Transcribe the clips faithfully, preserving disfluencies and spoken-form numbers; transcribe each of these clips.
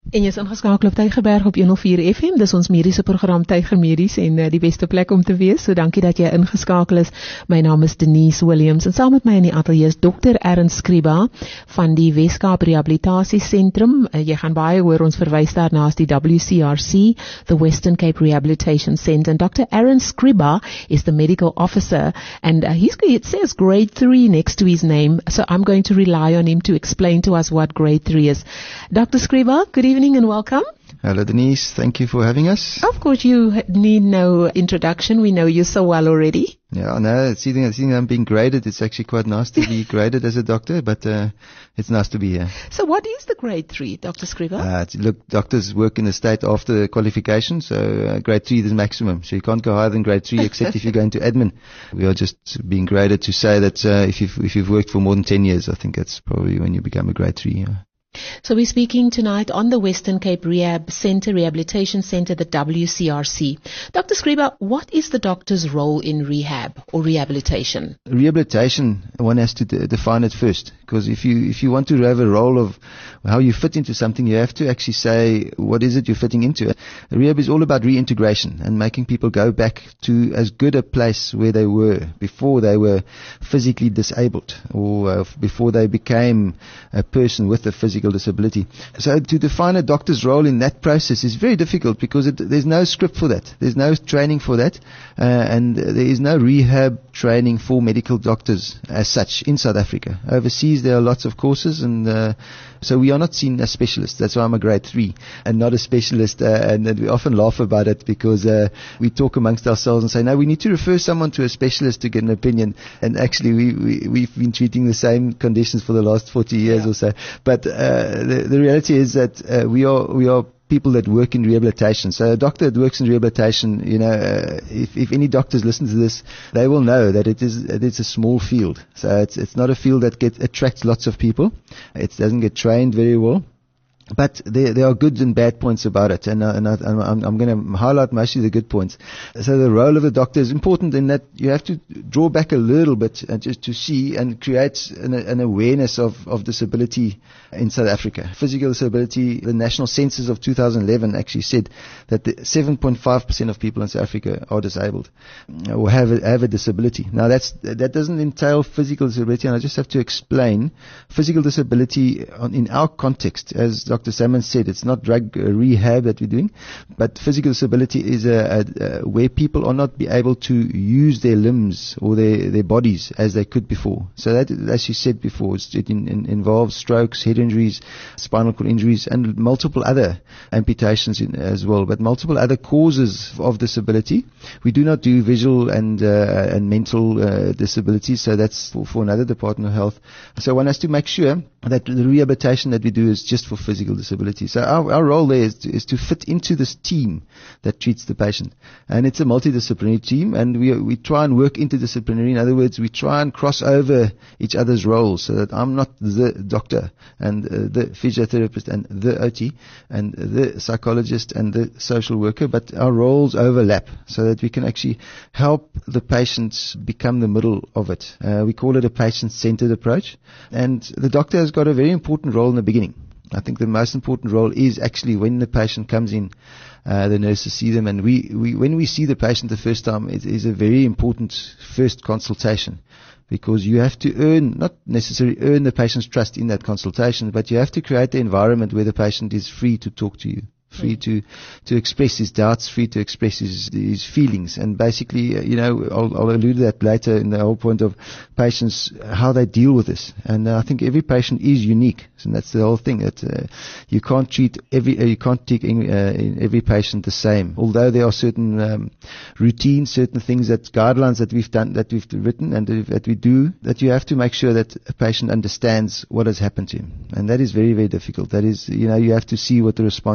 En jy is ingeskakel op Tygerberg op honderd vier F M, dis ons mediese program Tyger Medies en uh, die beste plek om te wees, so dankie dat jy ingeskakel is. My naam is Denise Williams en saam met my in die ateljee is dokter Ernst Skriba van die Weskaap Rehabilitasie Sentrum. Uh, jy gaan baie hoor, ons verwys daarna as die W C R C, the Western Cape Rehabilitation Centre. And doctor Ernst Skriba is the medical officer and uh, he's, it says grade three next to his name, so I'm going to rely on him to explain to us what grade three is. Doctor Skriba, good evening. Evening and welcome. Hello Denise, thank you for having us. Of course, you need no introduction. We know you so well already. Yeah, no, seeing, seeing I'm being graded, it's actually quite nice to be graded as a doctor, but uh, it's nice to be here. So what is the grade three, Doctor Skriba? Uh, look, doctors work in the state after qualification, so uh, grade three is the maximum. So you can't go higher than grade three except if you go into admin. We are just being graded to say that uh, if, you've, if you've worked for more than ten years, I think that's probably when you become a grade three. Yeah. So we're speaking tonight on the Western Cape Rehab Centre, Rehabilitation Centre, the W C R C. Doctor Skriba, what is the doctor's role in rehab or rehabilitation? Rehabilitation, one has to de- define it first, because if you if you want to have a role of how you fit into something, you have to actually say what is it you're fitting into. Rehab is all about reintegration and making people go back to as good a place where they were before they were physically disabled or uh, before they became a person with a physical disability. So to define a doctor's role in that process is very difficult because it, there's no script for that. There's no training for that. Uh, and there is no rehab training for medical doctors as such in South Africa. Overseas there are lots of courses and uh, so we are not seen as specialists. That's why I'm a grade three and not a specialist. Uh, and, and we often laugh about it because uh, we talk amongst ourselves and say, no, we need to refer someone to a specialist to get an opinion. And actually we, we, we've been treating the same conditions for the last forty years yeah. or so. But uh, the, the reality is that uh, we are we are people that work in rehabilitation. So a doctor that works in rehabilitation, you know, uh, if, if any doctors listen to this, they will know that it is it is a small field. So it's it's not a field that gets attracts lots of people. It doesn't get trained very well. But there, there are good and bad points about it, and, uh, and I, I'm, I'm going to highlight mostly the good points. So the role of the doctor is important in that you have to draw back a little bit and just to see and create an, an awareness of, of disability in South Africa. Physical disability, the national census of two thousand eleven actually said that the seven point five percent of people in South Africa are disabled or have a, have a disability. Now that's, that doesn't entail physical disability, and I just have to explain physical disability on, in our context, as Doctor Salmon said, it's not drug rehab that we're doing, but physical disability is a, a, a where people are not be able to use their limbs or their, their bodies as they could before. So that, as you said before, it in, in, involves strokes, head injuries, spinal cord injuries, and multiple other amputations in, as well, but multiple other causes of disability. We do not do visual and uh, and mental uh, disabilities, so that's for, for another Department of Health. So one has to make sure that the rehabilitation that we do is just for physical disability. So our, our role there is to, is to fit into this team that treats the patient. And it's a multidisciplinary team, and we we try and work interdisciplinary. In other words, we try and cross over each other's roles so that I'm not the doctor and uh, the physiotherapist and the O T and the psychologist and the social worker, but our roles overlap so that we can actually help the patients become the middle of it. Uh, we call it a patient-centered approach. And the doctor has got a very important role in the beginning. I think the most important role is actually when the patient comes in, uh, the nurses see them, and we, we when we see the patient the first time, it is a very important first consultation, because you have to earn, not necessarily earn the patient's trust in that consultation, but you have to create the environment where the patient is free to talk to you, free to to express his doubts, free to express his, his feelings. And basically, uh, you know, I'll, I'll allude to that later in the whole point of patients, how they deal with this. And uh, I think every patient is unique, and that's the whole thing. That uh, you can't treat every, uh, you can't take in, uh, in every patient the same. Although there are certain um, routines, certain things, that guidelines that we've done, that we've written, and that we do, that you have to make sure that a patient understands what has happened to him, and that is very, very difficult. That is, you know, you have to see what the response is. You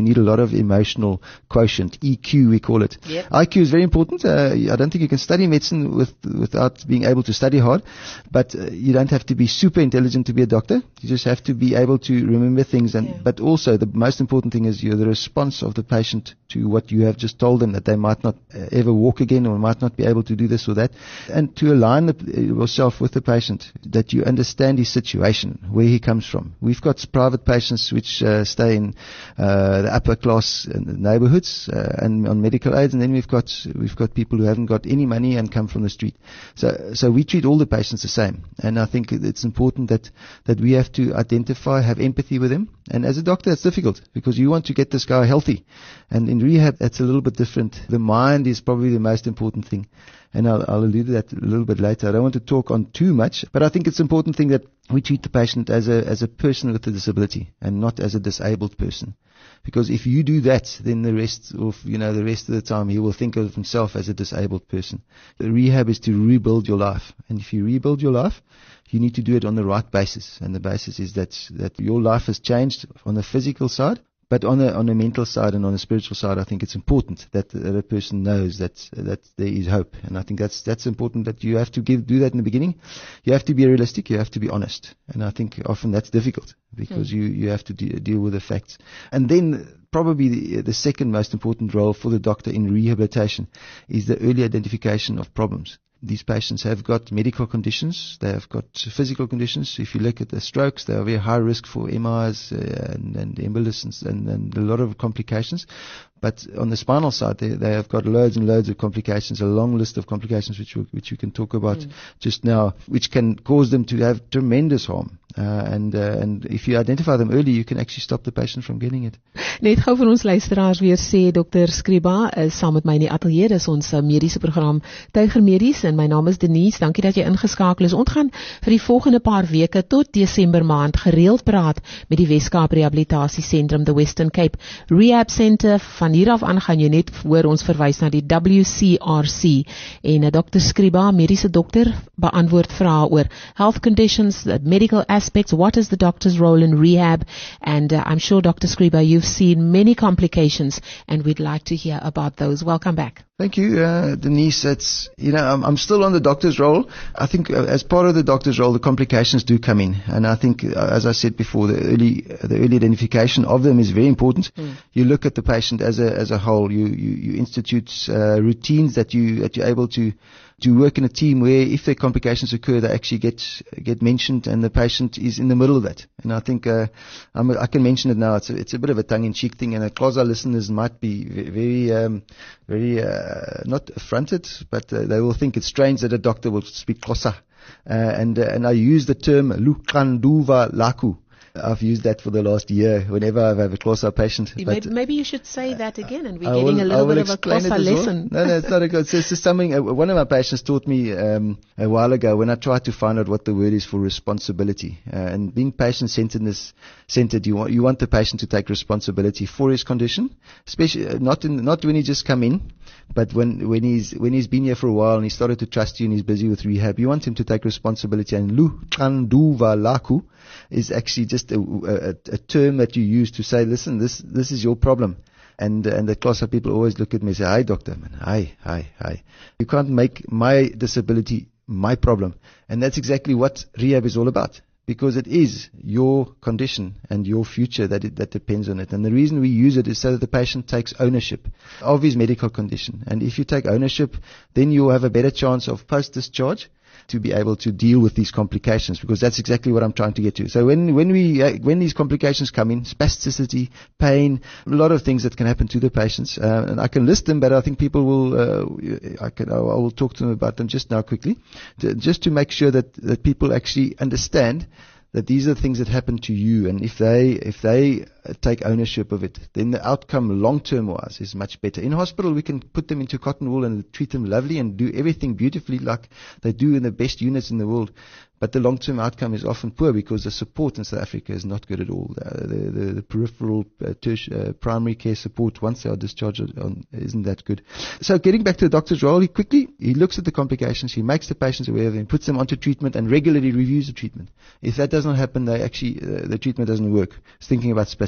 you need a lot of emotional quotient, E Q we call it. Yep. I Q is very important. Uh, I don't think you can study medicine with, without being able to study hard, but uh, you don't have to be super intelligent to be a doctor. You just have to be able to remember things, and yeah. but also the most important thing is you're the response of the patient to what you have just told them, that they might not uh, ever walk again or might not be able to do this or that, and to align the, yourself with the patient, that you understand his situation, where he comes from. We've got private patients which uh, stay in uh, the upper class neighborhoods uh, and on medical aids, and then we've got we've got people who haven't got any money and come from the street. So so we treat all the patients the same, and I think it's important that that we have to identify, have empathy with him. And as a doctor, it's difficult because you want to get this guy healthy, and in rehab, that's a little bit different. The mind is probably the most important thing, and I'll, I'll allude to that a little bit later. I don't want to talk on too much, but I think it's an important thing that we treat the patient as a as a person with a disability and not as a disabled person. Because if you do that, then the rest of, you know, the rest of the time he will think of himself as a disabled person. The rehab is to rebuild your life. And if you rebuild your life, you need to do it on the right basis. And the basis is that, that your life has changed on the physical side, but on a, on a mental side and on a spiritual side, I think it's important that, that a person knows that, that there is hope. And I think that's, that's important, that you have to give, do that in the beginning. You have to be realistic. You have to be honest. And I think often that's difficult because mm. you, you have to de- deal with the facts. And then probably the, the second most important role for the doctor in rehabilitation is the early identification of problems. These patients have got medical conditions, they have got physical conditions. If you look at the strokes, they are very high risk for M Is uh, and, and embolisms and, and a lot of complications. But on the spinal side, they, they have got loads and loads of complications, a long list of complications which we, which we can talk about mm. just now, which can cause them to have tremendous harm. Uh, and uh, and if you identify them early, you can actually stop the patient from getting it. Net gou vir ons luisteraars weer sê, dokter Skriba is saam met my in die ateljee. Dis ons uh, mediese program Tyger Medies, en my naam is Denise. Dankie dat jy ingeskakel is. Ons gaan vir die volgende paar weke tot Desember maand gereeld praat met die Weskaap Rehabilitasie Sentrum, the Western Cape Rehab Centre. Van hier af aan gaan jy net hoor ons verwys na die W C R C, en uh, dokter Skriba, mediese dokter, beantwoord vrae oor health conditions, medical aspects, what is the doctor's role in rehab, and uh, I'm sure Doctor Skriba, you've seen many complications, and we'd like to hear about those. Welcome back. Thank you, uh, Denise. It's, you know, I'm, I'm still on the doctor's role. I think uh, as part of the doctor's role, the complications do come in, and I think, uh, as I said before, the early uh, the early identification of them is very important. Mm. You look at the patient as a as a whole. You you, you institute uh, routines that you that you're able to to work in a team where if their complications occur, they actually get get mentioned, and the patient is in the middle of that. And I think uh, I'm a, I can mention it now. It's a, it's a bit of a tongue-in-cheek thing, and the Xhosa listeners might be very um, very uh, not affronted, but uh, they will think it's strange that a doctor will speak Xhosa. Uh, and uh, and I use the term Luxanduva Laku. I've used that for the last year whenever I have a Xhosa patient. Maybe, maybe you should say that again, and we're I getting will, a little bit of a Xhosa well. lesson. No, no, it's not a good. It's just something, uh, one of my patients taught me um, a while ago when I tried to find out what the word is for responsibility. Uh, and being patient-centeredness centered, you want, you want the patient to take responsibility for his condition, especially uh, not in, not when he just come in, but when, when he's, when he's been here for a while and he started to trust you and he's busy with rehab. You want him to take responsibility. And Luxanduva Laku is actually just a, a, a term that you use to say, listen, this this is your problem. And and the Xhosa people always look at me and say, hi, doctor, man, hi, hi, hi. You can't make my disability my problem. And that's exactly what rehab is all about, because it is your condition and your future that it, that depends on it. And the reason we use it is so that the patient takes ownership of his medical condition. And if you take ownership, then you'll have a better chance of post-discharge to be able to deal with these complications, because that's exactly what I'm trying to get to. So when when we uh, when these complications come in, spasticity, pain, a lot of things that can happen to the patients, uh, and I can list them, but I think people will uh, I can I will talk to them about them just now quickly, to, just to make sure that that people actually understand that these are things that happen to you, and if they if they take ownership of it, then the outcome long-term wise is much better. In hospital, we can put them into cotton wool and treat them lovely and do everything beautifully like they do in the best units in the world. But the long-term outcome is often poor because the support in South Africa is not good at all. The, the, the, the peripheral uh, tertiary, uh, primary care support once they are discharged on, isn't that good. So getting back to the doctor's role, he quickly, he looks at the complications, he makes the patients aware of them, puts them onto treatment and regularly reviews the treatment. If that does not happen, they actually, uh, the treatment doesn't work. It's thinking about spasticity.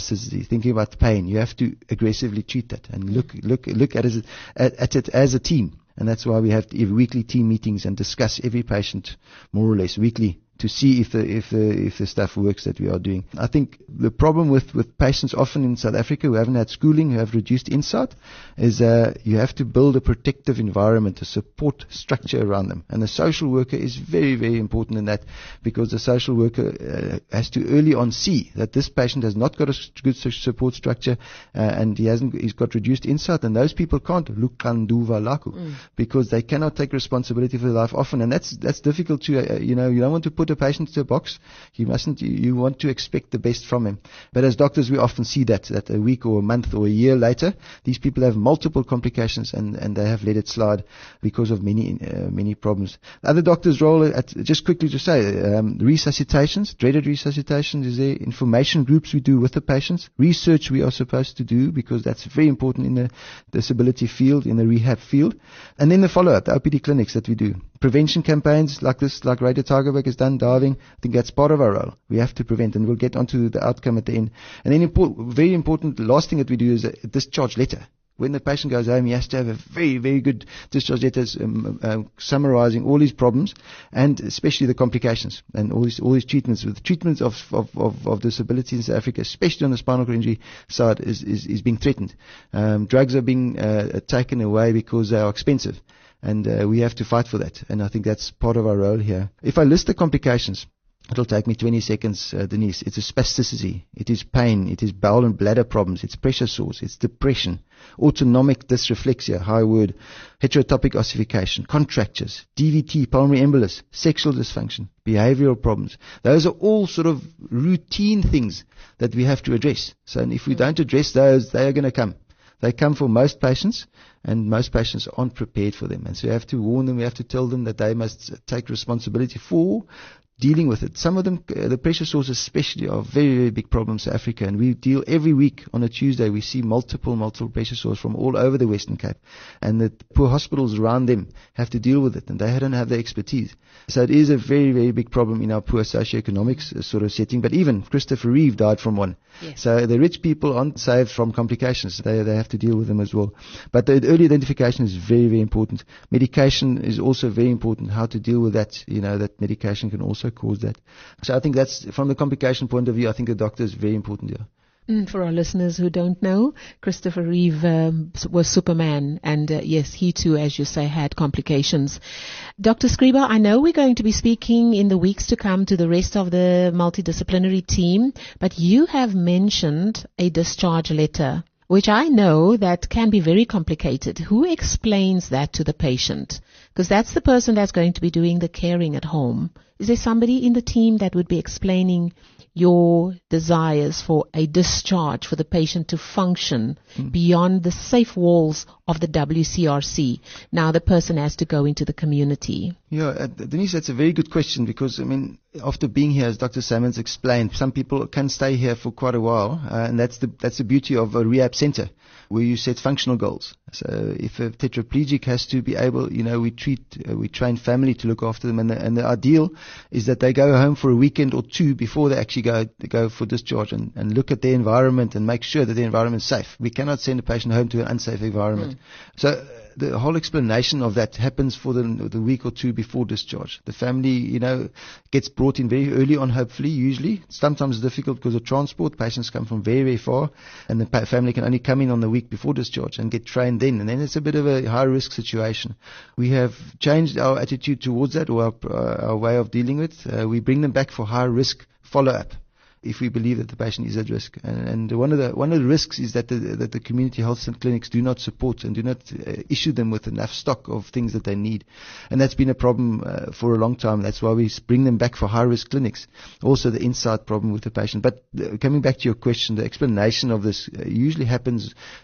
spasticity, thinking about the pain, you have to aggressively treat that and look look look at it, at, at it as a team. And that's why we have weekly team meetings and discuss every patient more or less weekly to see if the if the if the stuff works that we are doing. I think the problem with, with patients often in South Africa who haven't had schooling, who have reduced insight, is uh, you have to build a protective environment, a support structure around them. And the social worker is very, very important in that, because the social worker uh, has to early on see that this patient has not got a good support structure uh, and he hasn't he's got reduced insight, and those people can't lukanduva laku mm. because they cannot take responsibility for their life often, and that's that's difficult to uh, you know you don't want to put a patient to a box. You mustn't. You, you want to expect the best from him. But as doctors, we often see that that a week or a month or a year later, these people have multiple complications and, and they have let it slide because of many uh, many problems. The other doctors' role, at, just quickly to say, um, resuscitations, dreaded resuscitations, is there information groups we do with the patients, research we are supposed to do because that's very important in the disability field, in the rehab field, and then the follow-up, the O P D clinics that we do. Prevention campaigns like this, like Radio Tygerberg has done, diving, I think that's part of our role. We have to prevent, and we'll get onto the outcome at the end. And then import, very important, the last thing that we do is a discharge letter. When the patient goes home, he has to have a very, very good discharge letter um, uh, summarizing all his problems and especially the complications and all his, all his treatments. With the treatments of, of, of, of disability in South Africa, especially on the spinal cord injury side, is, is, is being threatened. Um, drugs are being uh, taken away because they are expensive. And uh, we have to fight for that. And I think that's part of our role here. If I list the complications, it'll take me twenty seconds, uh, Denise. It's a spasticity. It is pain. It is bowel and bladder problems. It's pressure sores. It's depression. Autonomic dysreflexia, high word. Heterotopic ossification. Contractures. D V T, pulmonary embolus. Sexual dysfunction. Behavioral problems. Those are all sort of routine things that we have to address. So and if we don't address those, they are going to come. They come for most patients, and most patients aren't prepared for them. And so we have to warn them, we have to tell them that they must take responsibility for dealing with it. Some of them, uh, the pressure sores especially, are very, very big problems in Africa. And we deal every week on a Tuesday. We see multiple, multiple pressure sores from all over the Western Cape. And the poor hospitals around them have to deal with it. And they don't have the expertise. So it is a very, very big problem in our poor socioeconomic uh, sort of setting. But even Christopher Reeve died from one. Yes. So the rich people aren't saved from complications. They, they have to deal with them as well. But the early identification is very, very important. Medication is also very important. How to deal with that. You know, that medication can also cause that. So I think that's, from the complication point of view, I think the doctor is very important here. Mm, for our listeners who don't know, Christopher Reeve um, was Superman, and uh, yes, he too, as you say, had complications. Doctor Scriba, I know we're going to be speaking in the weeks to come to the rest of the multidisciplinary team, but you have mentioned a discharge letter, which I know that can be very complicated. Who explains that to the patient? Because that's the person that's going to be doing the caring at home. Is there somebody in the team that would be explaining your desires for a discharge for the patient to function mm. beyond the safe walls of the W C R C? Now the person has to go into the community. Yeah, uh, Denise, that's a very good question, because, I mean, after being here, as Doctor Salmons explained, some people can stay here for quite a while, uh, and that's the that's the beauty of a rehab center, where you set functional goals. So if a tetraplegic has to be able, you know, we treat, uh, we train family to look after them, and the, and the ideal is that they go home for a weekend or two before they actually go they go for discharge, and, and look at their environment and make sure that the environment is safe. We cannot send a patient home to an unsafe environment. Mm. So uh, the whole explanation of that happens for the, the week or two before discharge. The family, you know, gets brought in very early on, hopefully, usually. Sometimes it's difficult because of transport. Patients come from very, very far, and the pa- family can only come in on the week before discharge and get trained then. And then it's a bit of a high-risk situation. We have changed our attitude towards that, or our, uh, our way of dealing with it. Uh, we bring them back for high-risk follow-up if we believe that the patient is at risk. And, and one of the one of the risks is that the, that the community health clinics do not support and do not uh, issue them with enough stock of things that they need. And that's been a problem uh, for a long time. That's why we bring them back for high-risk clinics. Also the insight problem with the patient. But uh, coming back to your question, the explanation of this uh, usually happens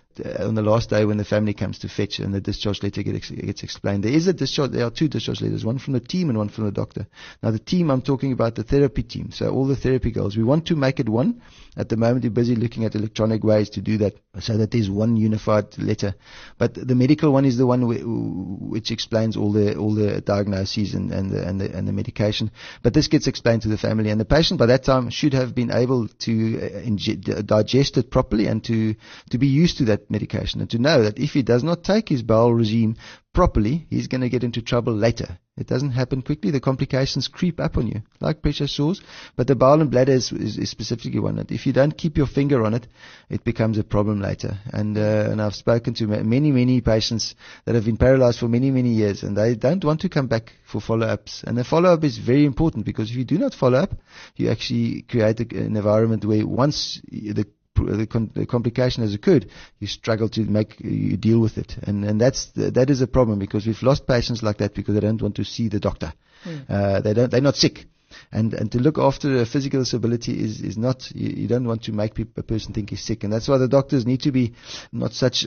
uh, on the last day when the family comes to fetch and the discharge letter gets, gets explained. There is a discharge, there are two discharge letters, one from the team and one from the doctor. Now the team, I'm talking about the therapy team, so all the therapy girls. We want to make it one. At the moment we're busy looking at electronic ways to do that so that there's one unified letter. But the medical one is the one which explains all the all the diagnoses and, and, the, and, the, and the medication. But this gets explained to the family, and the patient by that time should have been able to uh, inge- digest it properly and to, to be used to that medication and to know that if he does not take his bowel regime properly, he's going to get into trouble later. It doesn't happen quickly. The complications creep up on you, like pressure sores. But the bowel and bladder is, is, is specifically one that if you don't keep your finger on it, it becomes a problem later. And uh, and I've spoken to many, many patients that have been paralyzed for many, many years, and they don't want to come back for follow-ups. And the follow-up is very important, because if you do not follow up, you actually create a, an environment where once the The, con- the complication has occurred, you struggle to make you deal with it, and and that's that is a problem, because we've lost patients like that because they don't want to see the doctor. Mm. Uh, they don't they're not sick, and and to look after a physical disability is is not you, you don't want to make people, a person think he's sick, and that's why the doctors need to be not such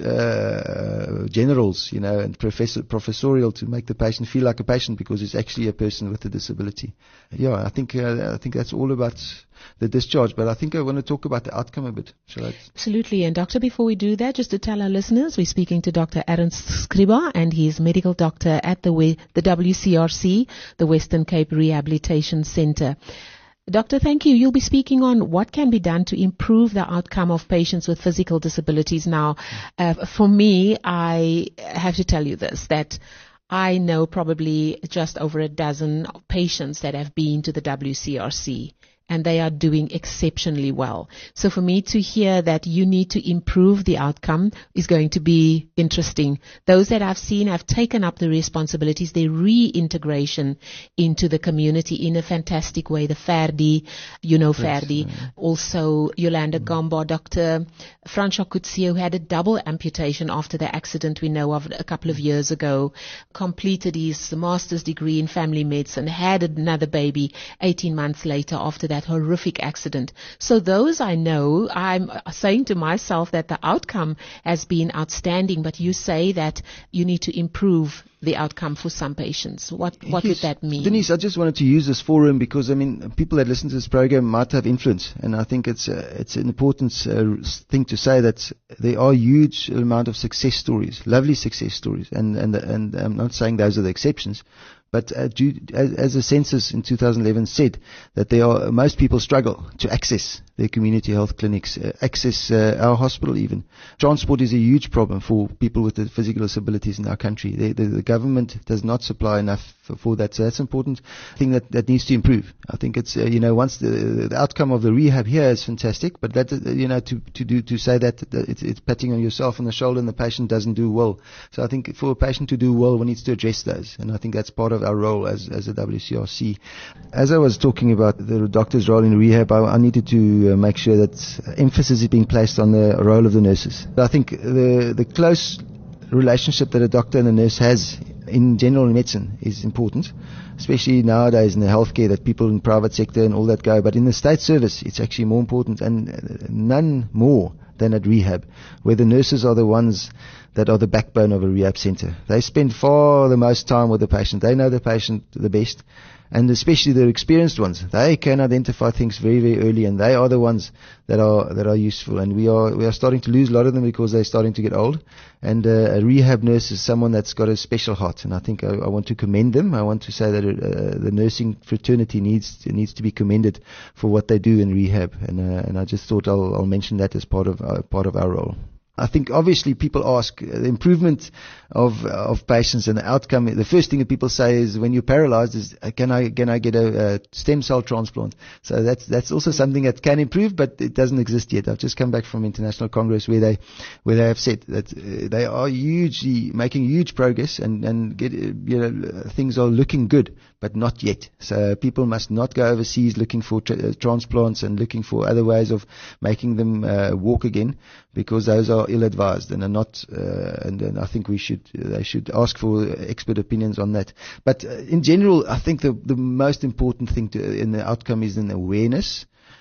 uh, generals, you know, and professor professorial to make the patient feel like a patient, because it's actually a person with a disability. Yeah, I think uh, I think that's all about the discharge, but I think I want to talk about the outcome a bit. Shall I? Absolutely. And doctor, before we do that, just to tell our listeners, we're speaking to Doctor Ernst Skriba, and he's medical doctor at the we- the W C R C, the Western Cape Rehabilitation Centre. Doctor, thank you. You'll be speaking on what can be done to improve the outcome of patients with physical disabilities. Now, uh, for me, I have to tell you this, that I know probably just over a dozen patients that have been to the W C R C, and they are doing exceptionally well. So for me to hear that you need to improve the outcome is going to be interesting. Those that I've seen have taken up the responsibilities, their reintegration into the community in a fantastic way. The Ferdi, you know Ferdi, yes, uh, also Yolanda mm. Gomba, Doctor Francois Coetzee, who had a double amputation after the accident we know of a couple of years ago, completed his master's degree in family medicine, had another baby eighteen months later after that horrific accident. So those I know, I'm saying to myself that the outcome has been outstanding, but you say that you need to improve the outcome for some patients. What what yes. would that mean? Denise, I just wanted to use this forum because, I mean, people that listen to this program might have influence, and I think it's uh, it's an important uh, thing to say that there are huge amount of success stories, lovely success stories, and and and I'm not saying those are the exceptions. But uh, due, as, as the census in two thousand eleven said, that there are most people struggle to access their community health clinics, uh, access uh, our hospital even. Transport is a huge problem for people with the physical disabilities in our country. The, the, the government does not supply enough for, for that. So that's an important thing that, that needs to improve. I think it's, uh, you know, once the, the outcome of the rehab here is fantastic, but that, uh, you know, to, to do, to say that, that it's, it's patting on yourself on the shoulder and the patient doesn't do well. So I think for a patient to do well, one needs to address those. And I think that's part of our role as, as a W C R C. As I was talking about the doctor's role in rehab, I, I needed to uh, make sure that emphasis is being placed on the role of the nurses. I think the, the close relationship that a doctor and a nurse has in general medicine is important, especially nowadays in the healthcare that people in private sector and all that go. But in the state service, it's actually more important, and none more than at rehab, where the nurses are the ones that are the backbone of a rehab center. They spend far the most time with the patient. They know the patient the best, and especially the experienced ones. They can identify things very, very early, and they are the ones that are that are useful. And we are we are starting to lose a lot of them because they're starting to get old. And uh, a rehab nurse is someone that's got a special heart, and I think I, I want to commend them. I want to say that uh, the nursing fraternity needs needs to be commended for what they do in rehab, and uh, and I just thought I'll, I'll mention that as part of uh, part of our role. I think obviously people ask uh, the improvement of of patients and the outcome. The first thing that people say is when you're paralyzed is uh, can I can I get a, a stem cell transplant? So that's that's also something that can improve, but it doesn't exist yet. I've just come back from International Congress where they where they have said that uh, they are hugely making huge progress and and get uh, you know things are looking good, but not yet. So people must not go overseas looking for tra- uh, transplants and looking for other ways of making them uh, walk again, because those are ill-advised and are not, uh, and, and I think we should, uh, they should ask for expert opinions on that. But uh, in general, I think the, the most important thing to, in the outcome is an awareness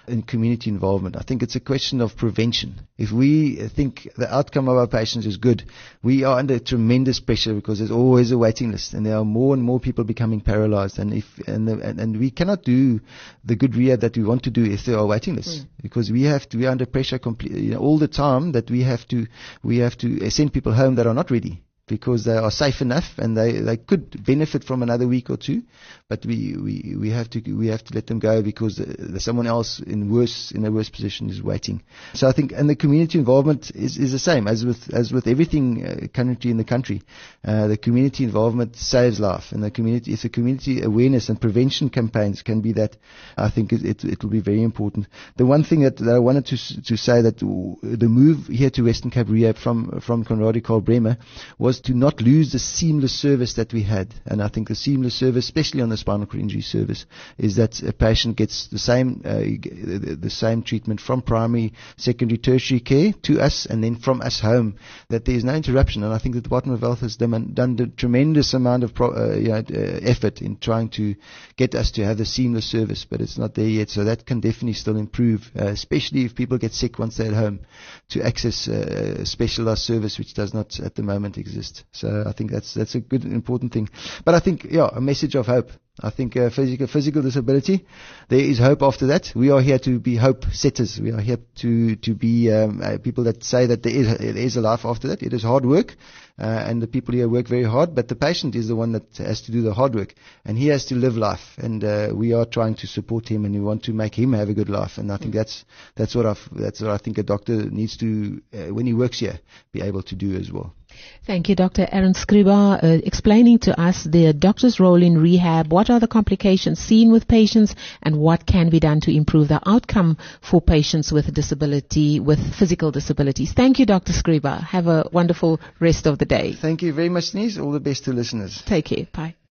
in community involvement. I think it's a question of prevention. If we think the outcome of our patients is good, we are under tremendous pressure because there's always a waiting list, and there are more and more people becoming paralyzed. And if and the, and, and we cannot do the good rehab that we want to do if there are waiting lists, mm. because we have to. We are under pressure complete, you know, all the time that we have to we have to send people home that are not ready, because they are safe enough and they, they could benefit from another week or two, but we, we, we have to we have to let them go because the, the someone else in worse in a worse position is waiting. So I think, and the community involvement is, is the same as with as with everything uh, currently in the country. Uh, the community involvement saves life, and the community if the community awareness and prevention campaigns can be that, I think it it, it will be very important. The one thing that, that I wanted to to say that the move here to Western Cape Rehab from from Conradie Karl Bremer was to not lose the seamless service that we had. And I think the seamless service, especially on the spinal cord injury service, is that a patient gets the same uh, the, the same treatment from primary, secondary, tertiary care to us, and then from us home, that there is no interruption. And I think that the Department of Health has done, done a tremendous amount of pro, uh, you know, uh, effort in trying to get us to have the seamless service, but it's not there yet. So that can definitely still improve, uh, especially if people get sick once they're at home, to access uh, a specialized service which does not at the moment exist. So I think that's that's a good, important thing. But I think, yeah, a message of hope. I think uh, physical physical disability, there is hope after that. We are here to be hope setters. We are here to to be um, uh, people that say that there is there is a life after that. It is hard work, uh, and the people here work very hard. But the patient is the one that has to do the hard work, and he has to live life. And uh, we are trying to support him, and we want to make him have a good life. And I think that's that's what I that's what I think a doctor needs to, uh, when he works here, be able to do as well. Thank you, Doctor Aaron Scriba, uh, explaining to us the doctor's role in rehab. What are the complications seen with patients, and what can be done to improve the outcome for patients with disability, with physical disabilities? Thank you, Doctor Scriba. Have a wonderful rest of the day. Thank you very much, Denise. All the best to listeners. Take care. Bye.